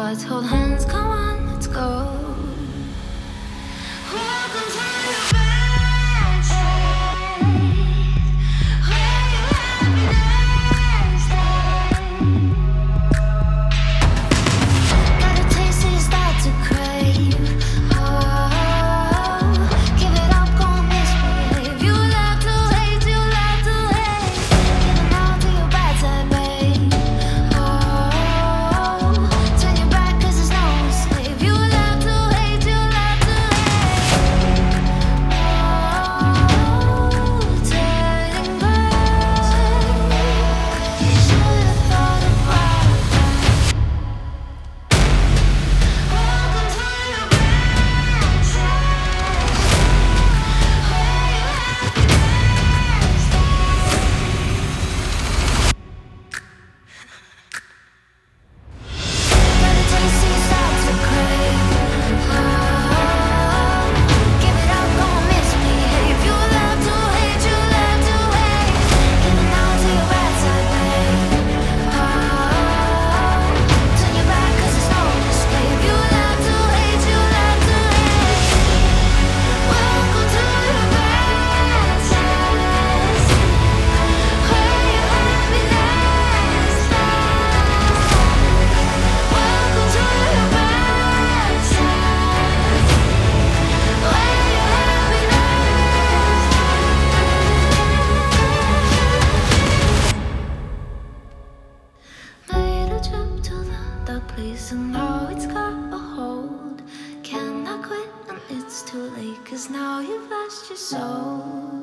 spots, hold hands, come on, let's go. Welcome to your bed side, where your happiness stays. Got a taste that you start to crave. Oh, give it up, gon' misbehave. You love to hate, you love to hate. Giving out to your bad side, babe. Oh, turn your back 'cause there's no escape. You love to hate, you love to hate. Oh, turning back. You should've thought about that. Welcome to your bad side, where your happiness stays. Got a taste that you start to crave. Oh, give it up, gon' misbehave. You love to hate, you love to hate. Giving out to your bad side, babe. Oh, turn your back 'cause there's no escape. You love to hate, you love to hate. Welcome to your bad side, where your happiness stays. Welcome to your bad side, where your happiness. Made a trip to that place and now it's got a hold. Cannot quit and it's too late 'cause now you've lost your soul.